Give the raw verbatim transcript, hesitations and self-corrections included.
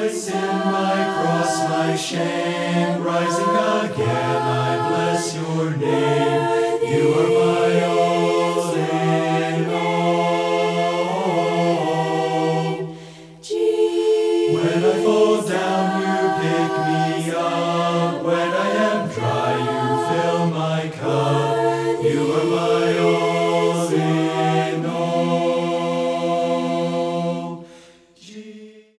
sin, my cross, my shame, rising again, I bless your name. You are my all in all. When I fall down, you pick me up. When I am dry, you fill my cup. You are my all.